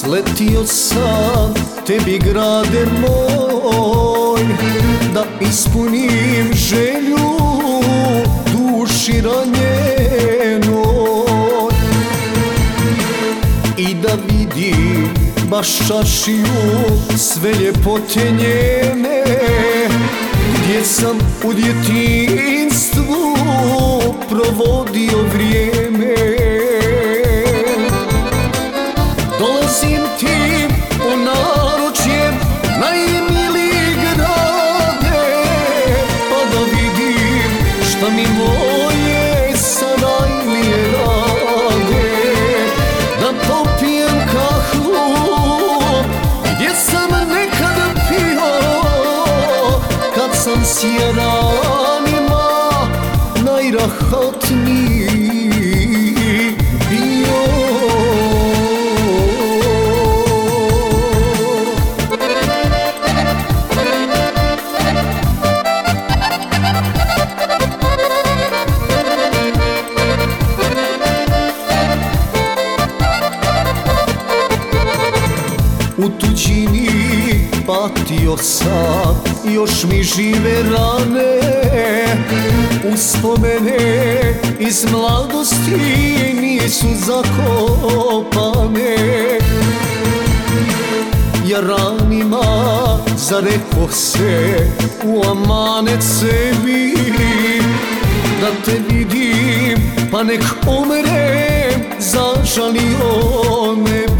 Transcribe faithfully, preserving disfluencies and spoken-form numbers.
Sletio sam tebi grade moj, da ispunim želju duši ranjenoj i da vidim baš čaršiju sve ljepote njene, gdje sam u djetinjstvu provodio vrijeme. Dolazim ti u naručje, najmiliji grade, pa da vidim šta mi moje sarajlije rade. Da popijem kahvu gdje sam nekada pio, kad sam s jaranima najrahatniji bio. U tuđini patio sam, još mi žive rane, uspomene iz mladosti nisu zakopane. Ja ranima zarekoh se u amanet sebi, da te vidim pa nek umrem, zažalio me